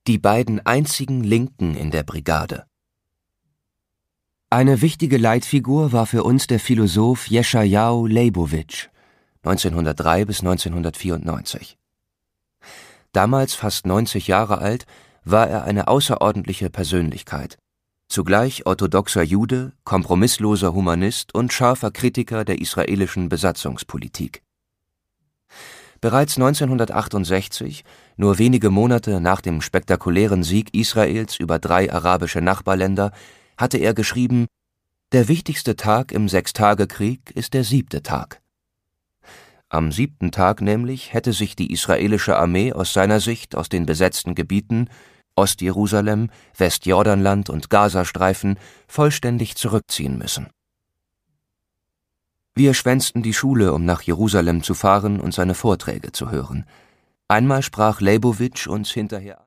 Die beiden einzigen Linken in der Brigade. Eine wichtige Leitfigur war für uns der Philosoph Jeschajahu Leibowitsch, 1903 bis 1994. Damals fast 90 Jahre alt, war er eine außerordentliche Persönlichkeit, zugleich orthodoxer Jude, kompromissloser Humanist und scharfer Kritiker der israelischen Besatzungspolitik. Bereits 1968, nur wenige Monate nach dem spektakulären Sieg Israels über 3 arabische Nachbarländer, hatte er geschrieben: Der wichtigste Tag im Sechstagekrieg ist der 7. Tag. Am 7. Tag nämlich hätte sich die israelische Armee aus seiner Sicht aus den besetzten Gebieten Ostjerusalem, Westjordanland und Gazastreifen vollständig zurückziehen müssen. Wir schwänzten die Schule, um nach Jerusalem zu fahren und seine Vorträge zu hören. Einmal sprach Leibowitsch uns hinterher